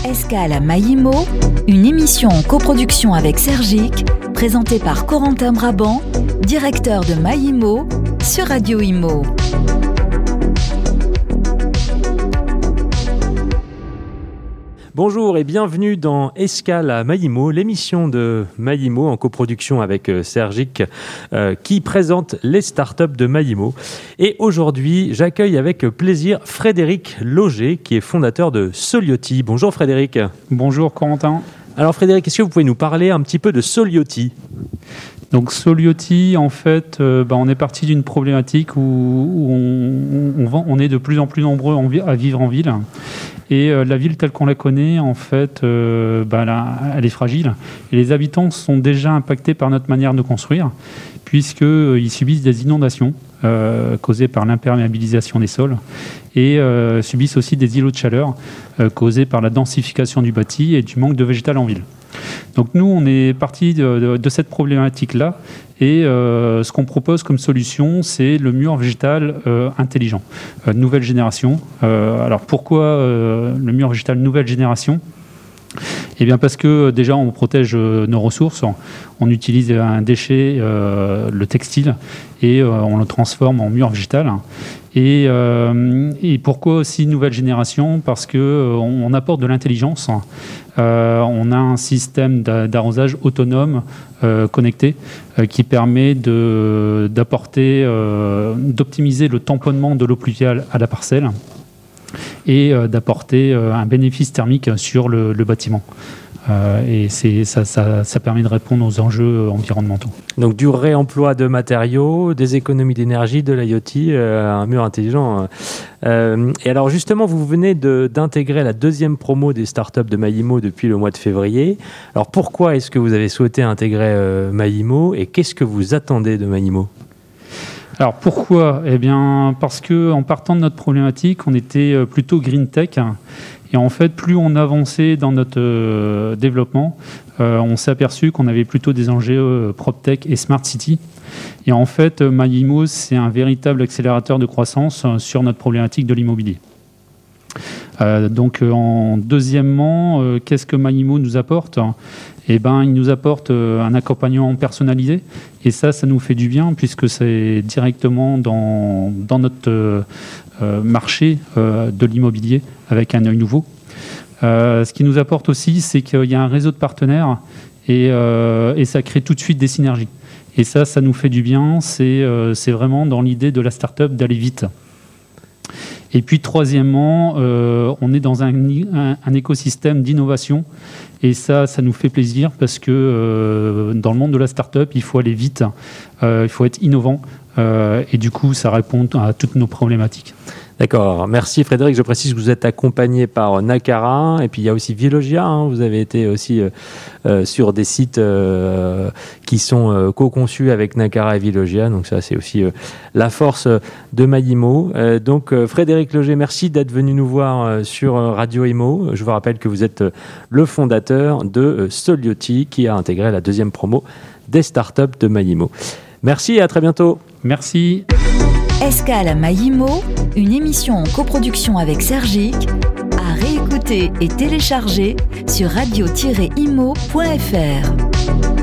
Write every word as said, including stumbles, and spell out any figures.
Escale à Maïmo, une émission en coproduction avec Sergic, présentée par Corentin Brabant, directeur de Maïmo sur Radio Imo. Bonjour et bienvenue dans Escale à Maïmo, l'émission de Maïmo en coproduction avec Sergic euh, qui présente les startups de Maïmo. Et aujourd'hui, j'accueille avec plaisir Frédéric Lauger qui est fondateur de Solioti. Bonjour Frédéric. Bonjour Corentin. Alors Frédéric, est-ce que vous pouvez nous parler un petit peu de Solioti ? Donc Solioti, en fait, euh, bah, on est parti d'une problématique où, où on, on, on, on est de plus en plus nombreux en, à vivre en ville. Et euh, la ville telle qu'on la connaît, en fait, euh, bah, là, elle est fragile. Et les habitants sont déjà impactés par notre manière de construire, puisqu'ils euh, subissent des inondations euh, causées par l'imperméabilisation des sols et euh, subissent aussi des îlots de chaleur euh, causés par la densification du bâti et du manque de végétal en ville. Donc nous, on est parti de, de, de cette problématique-là et euh, ce qu'on propose comme solution, c'est le mur végétal euh, intelligent, euh, nouvelle génération. Euh, alors pourquoi euh, le mur végétal nouvelle génération ? Eh bien parce que déjà on protège euh, nos ressources, on utilise un déchet, euh, le textile, et euh, on le transforme en mur végétal. Et, euh, et pourquoi aussi nouvelle génération ? Parce qu'on euh, on apporte de l'intelligence. Euh, on a un système d'arrosage autonome euh, connecté euh, qui permet de, d'apporter, euh, d'optimiser le tamponnement de l'eau pluviale à la parcelle et euh, d'apporter euh, un bénéfice thermique sur le, le bâtiment. Euh, et c'est, ça, ça, ça permet de répondre aux enjeux environnementaux. Donc du réemploi de matériaux, des économies d'énergie, de l'IoT, euh, un mur intelligent. Euh, et alors justement, vous venez de, d'intégrer la deuxième promo des startups de Maïmo depuis le mois de février. Alors pourquoi est-ce que vous avez souhaité intégrer euh, Maïmo et qu'est-ce que vous attendez de Maïmo ? Alors pourquoi ? Eh bien parce qu'en partant de notre problématique, on était plutôt green tech. Et en fait, plus on avançait dans notre euh, développement, euh, on s'est aperçu qu'on avait plutôt des enjeux euh, PropTech et Smart City. Et en fait, Maïmo, c'est un véritable accélérateur de croissance euh, sur notre problématique de l'immobilier. Euh, donc, euh, en deuxièmement, euh, qu'est-ce que Maïmo nous apporte ? Eh ben, il nous apporte euh, un accompagnement personnalisé. Et ça, ça nous fait du bien puisque c'est directement dans, dans notre euh, euh, marché euh, de l'immobilier avec un œil nouveau. Euh, ce qui nous apporte aussi, c'est qu'il y a un réseau de partenaires et, euh, et ça crée tout de suite des synergies. Et ça, ça nous fait du bien. C'est, euh, c'est vraiment dans l'idée de la start-up d'aller vite. Et puis troisièmement, euh, on est dans un, un, un écosystème d'innovation et ça, ça nous fait plaisir parce que euh, dans le monde de la start-up, il faut aller vite, euh, il faut être innovant euh, et du coup, ça répond à toutes nos problématiques. D'accord, merci Frédéric. Je précise que vous êtes accompagné par Nakara et puis il y a aussi Velogia. Hein. Vous avez été aussi euh, euh, sur des sites euh, qui sont euh, co-conçus avec Nakara et Velogia. Donc ça, c'est aussi euh, la force de Maïmo. Euh, donc euh, Frédéric Lauger, merci d'être venu nous voir euh, sur Radio Imo. Je vous rappelle que vous êtes euh, le fondateur de euh, Solioti qui a intégré la deuxième promo des startups de Maïmo. Merci et à très bientôt. Merci. Escale à Maïmo, une émission en coproduction avec Sergic, à réécouter et télécharger sur radio tiret imo point f r.